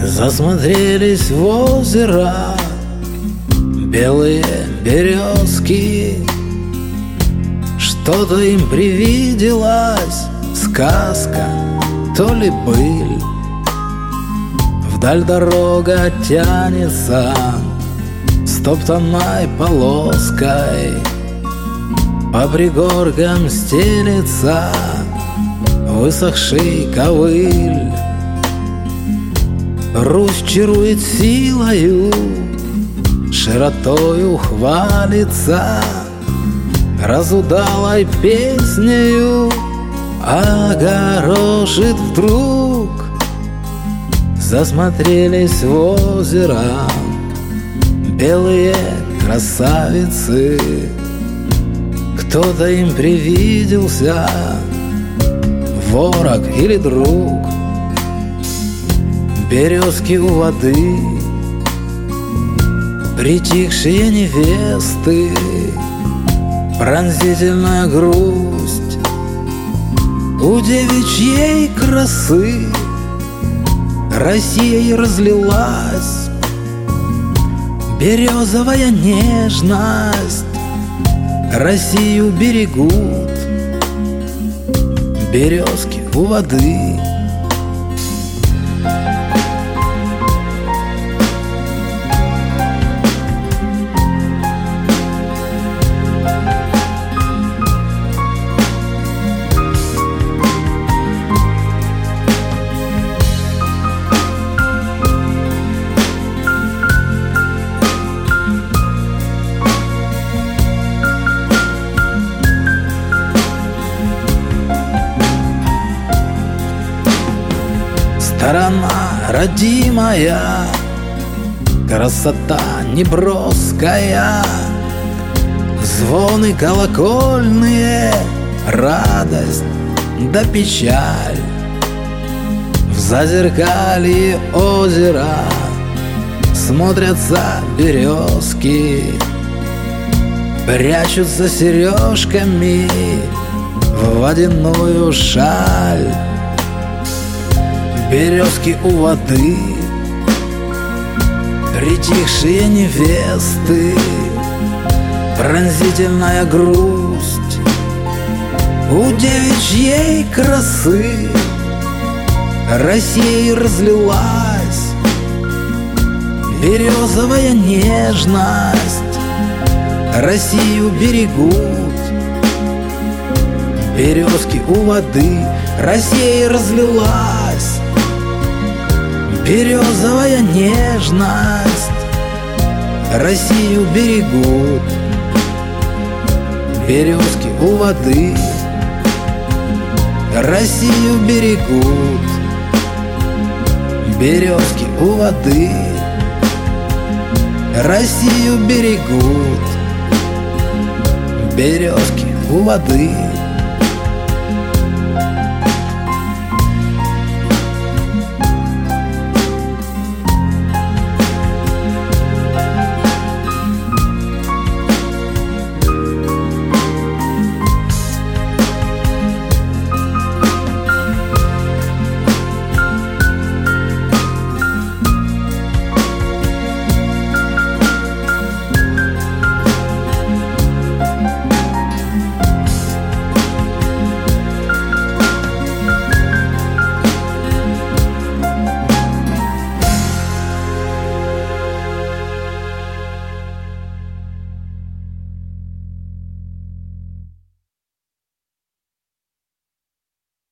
Засмотрелись в озеро белые березки. Что-то им привиделась сказка, то ли быль. Вдаль дорога тянется стоптанной полоской, по пригоркам стелется высохший ковыль. Русь чарует силою, широтою хвалится, разудалой песнею огорошит вдруг. Засмотрелись в озеро белые красавицы. Кто-то им привиделся, ворог или друг. Березки у воды, притихшие невесты, пронзительная грусть у девичьей красы. Россией разлилась березовая нежность, Россию берегут березки у воды. Сторона родимая, красота неброская, звоны колокольные, радость да печаль. В зазеркалье озера смотрятся березки, прячутся сережками в водяную шаль. Березки у воды, притихшие невесты, пронзительная грусть у девичьей красы. Россией разлилась березовая нежность, Россию берегут березки у воды. Россией разлилась березовая нежность, Россию берегут березки у воды. Россию берегут березки у воды. Россию берегут березки у воды.